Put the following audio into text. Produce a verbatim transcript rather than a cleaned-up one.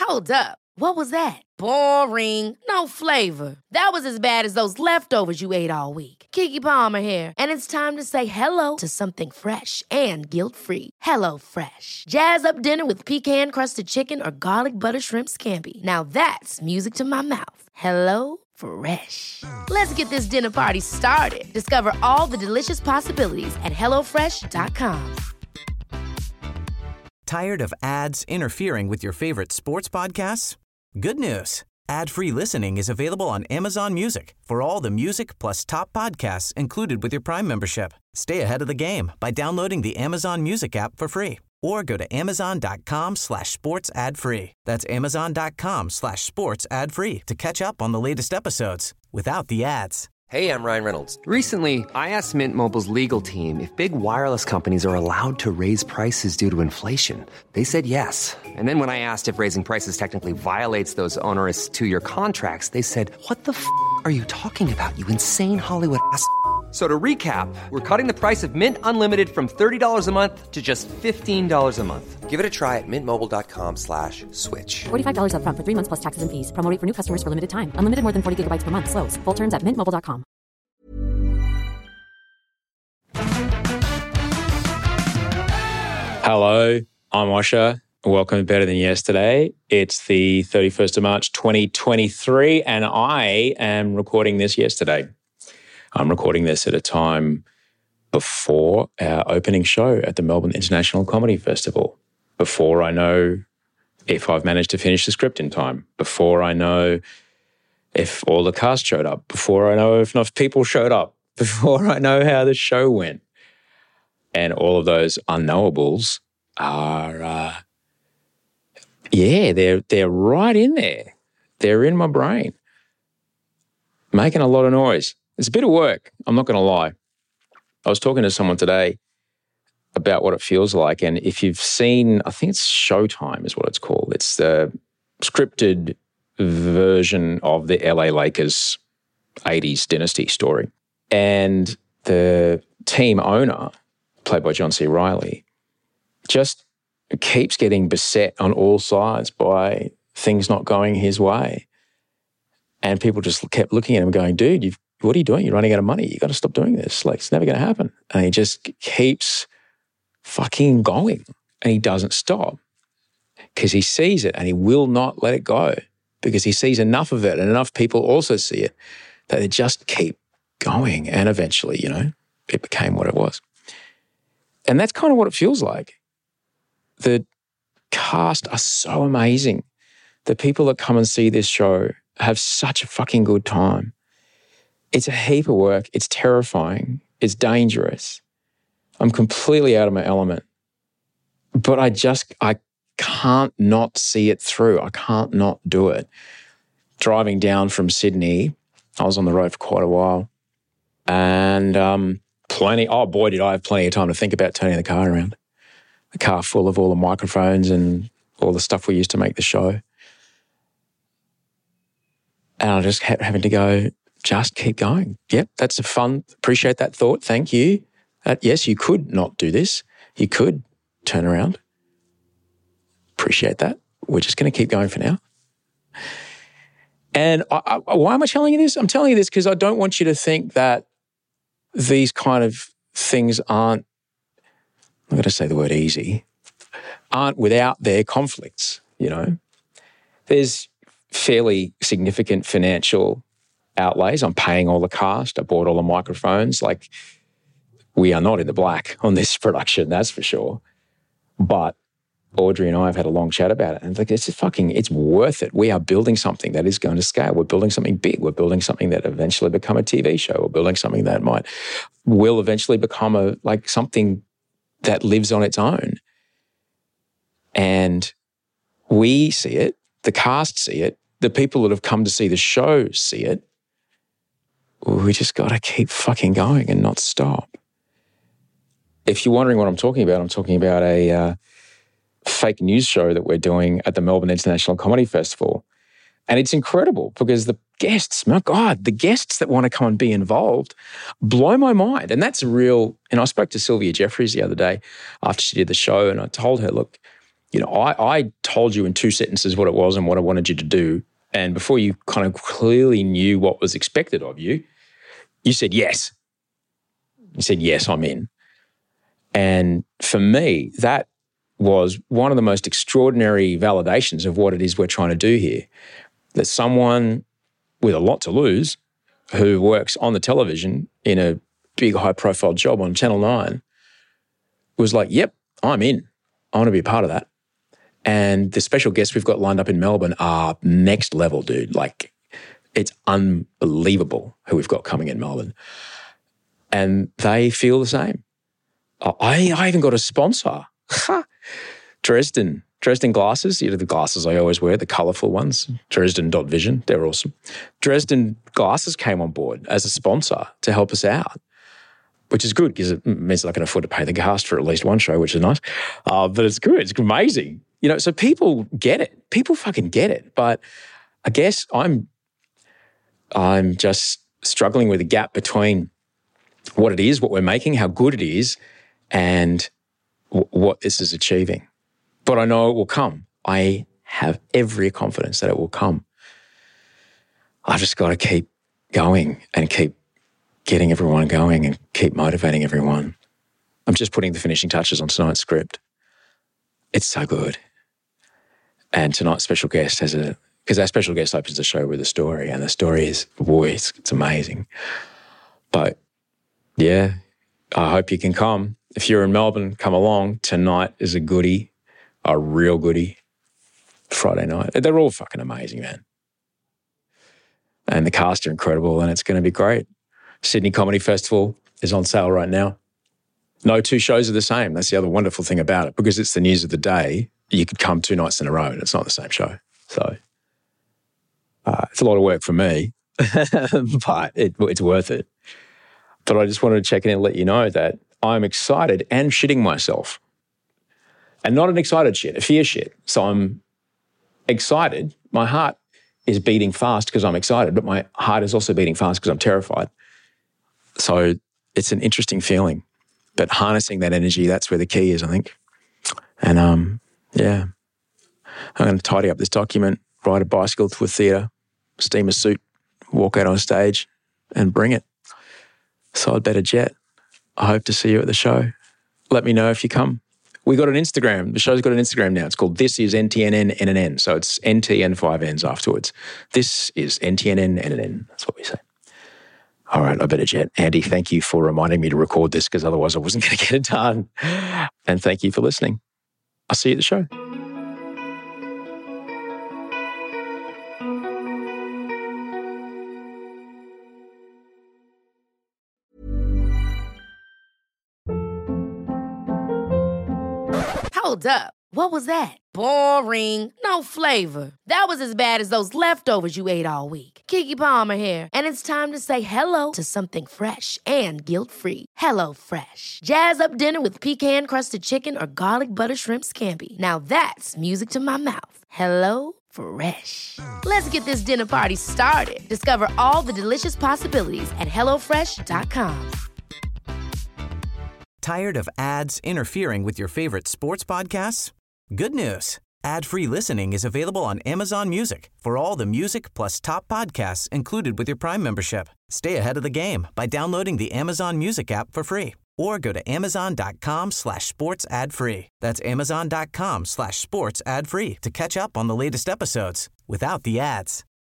Hold up. What was that? Boring. No flavor. That was as bad as those leftovers you ate all week. Keke Palmer here, and it's time to say hello to something fresh and guilt-free. Hello Fresh. Jazz up dinner with pecan-crusted chicken or garlic butter shrimp scampi. Now that's music to my mouth. Hello Fresh. Let's get this dinner party started. Discover all the delicious possibilities at hello fresh dot com. Tired of ads interfering with your favorite sports podcasts? Good news. Ad-free listening is available on Amazon Music for all the music plus top podcasts included with your Prime membership. Stay ahead of the game by downloading the Amazon Music app for free or go to amazon.com slash sports ad free. That's amazon.com slash sports ad free to catch up on the latest episodes without the ads. Hey, I'm Ryan Reynolds. Recently, I asked Mint Mobile's legal team if big wireless companies are allowed to raise prices due to inflation. They said yes. And then when I asked if raising prices technically violates those onerous two-year contracts, they said, what the f*** are you talking about, you insane Hollywood ass f- So to recap, we're cutting the price of Mint Unlimited from thirty dollars a month to just fifteen dollars a month. Give it a try at mintmobile.com slash switch. forty-five dollars up front for three months plus taxes and fees. Promo rate for new customers for limited time. Unlimited more than forty gigabytes per month. Slows full terms at mint mobile dot com. Hello, I'm Osher. Welcome to Better Than Yesterday. It's the thirty-first of March, twenty twenty-three, and I am recording this yesterday. I'm recording this at a time before our opening show at the Melbourne International Comedy Festival, before I know if I've managed to finish the script in time, before I know if all the cast showed up, before I know if enough people showed up, before I know how the show went. And all of those unknowables are, uh, yeah, they're they're right in there. They're in my brain, making a lot of noise. It's a bit of work, I'm not going to lie. I was talking to someone today about what it feels like, and if you've seen, I think it's Showtime is what it's called. It's the scripted version of the L A Lakers eighties dynasty story. And the team owner, played by John C. Reilly, just keeps getting beset on all sides by things not going his way. And people just kept looking at him going, dude, you've what are you doing? You're running out of money. You got to stop doing this. Like, it's never going to happen. And he just keeps fucking going. And he doesn't stop because he sees it and he will not let it go because he sees enough of it and enough people also see it that they just keep going. And eventually, you know, it became what it was. And that's kind of what it feels like. The cast are so amazing. The people that come and see this show have such a fucking good time. It's a heap of work. It's terrifying. It's dangerous. I'm completely out of my element. But I just, I can't not see it through. I can't not do it. Driving down from Sydney, I was on the road for quite a while. And um, plenty, oh boy, did I have plenty of time to think about turning the car around. The car full of all the microphones and all the stuff we used to make the show. And I just kept having to go, just keep going. Yep, that's a fun, appreciate that thought, thank you. Uh, yes, you could not do this. You could turn around. Appreciate that. We're just going to keep going for now. And I, I, why am I telling you this? I'm telling you this because I don't want you to think that these kind of things aren't, I'm not going to say the word easy, aren't without their conflicts, you know. There's fairly significant financial outlays. I'm paying all the cast. I bought all the microphones. Like, we are not in the black on this production, that's for sure. But Audrey and I have had a long chat about it. And like, it's fucking, it's worth it. We are building something that is going to scale. We're building something big. We're building something that eventually become a T V show. We're building something that might, will eventually become a, like something that lives on its own. And we see it. The cast see it. The people that have come to see the show see it. We just got to keep fucking going and not stop. If you're wondering what I'm talking about, I'm talking about a uh, fake news show that we're doing at the Melbourne International Comedy Festival. And it's incredible because the guests, my God, the guests that want to come and be involved blow my mind. And that's a real, and I spoke to Sylvia Jeffries the other day after she did the show and I told her, look, You know, I, I told you in two sentences what it was and what I wanted you to do. And before you kind of clearly knew what was expected of you, you said yes. You said, yes, I'm in. And for me, that was one of the most extraordinary validations of what it is we're trying to do here. That someone with a lot to lose who works on the television in a big high-profile job on Channel nine was like, yep, I'm in. I want to be a part of that. And the special guests we've got lined up in Melbourne are next level, dude. Like, it's unbelievable who we've got coming in Melbourne. And they feel the same. I, I even got a sponsor. Dresden. Dresden glasses. You know, the glasses I always wear, the colourful ones. Dresden dot vision. They're awesome. Dresden glasses came on board as a sponsor to help us out, which is good because it means I can afford to pay the cast for at least one show, which is nice. Uh, but it's good. It's amazing. You know, so people get it. People fucking get it. But I guess I'm, I'm just struggling with the gap between what it is, what we're making, how good it is, and w- what this is achieving. But I know it will come. I have every confidence that it will come. I've just got to keep going and keep getting everyone going and keep motivating everyone. I'm just putting the finishing touches on tonight's script. It's so good. And tonight's special guest has a, because our special guest opens the show with a story, and the story is, boy, it's, it's amazing. But yeah, I hope you can come. If you're in Melbourne, come along. Tonight is a goodie, a real goodie. Friday night. They're all fucking amazing, man. And the cast are incredible, and it's going to be great. Sydney Comedy Festival is on sale right now. No two shows are the same. That's the other wonderful thing about it. Because it's the news of the day, you could come two nights in a row and it's not the same show. So uh, it's a lot of work for me, but it, it's worth it. But I just wanted to check in and let you know that I'm excited and shitting myself. And not an excited shit, a fear shit. So I'm excited. My heart is beating fast because I'm excited, but my heart is also beating fast because I'm terrified. So it's an interesting feeling. But harnessing that energy, that's where the key is, I think. And um, yeah, I'm going to tidy up this document, ride a bicycle to a theatre, steam a suit, walk out on stage and bring it. So I'd bet a jet. I hope to see you at the show. Let me know if you come. We got an Instagram. The show's got an Instagram now. It's called This Is N T N N N N N. So it's N T and five N's afterwards. This is N T N N N N N. That's what we say. All right, I better jet. Andy, thank you for reminding me to record this because otherwise I wasn't going to get it done. And thank you for listening. I'll see you at the show. Hold up. What was that? Boring. No flavor. That was as bad as those leftovers you ate all week. Keke Palmer here. And it's time to say hello to something fresh and guilt-free. Hello Fresh. Jazz up dinner with pecan-crusted chicken or garlic butter shrimp scampi. Now that's music to my mouth. Hello Fresh. Let's get this dinner party started. Discover all the delicious possibilities at hello fresh dot com. Tired of ads interfering with your favorite sports podcasts? Good news. Ad-free listening is available on Amazon Music for all the music plus top podcasts included with your Prime membership. Stay ahead of the game by downloading the Amazon Music app for free or go to amazon.com slash sports ad free. That's amazon.com slash sports ad free to catch up on the latest episodes without the ads.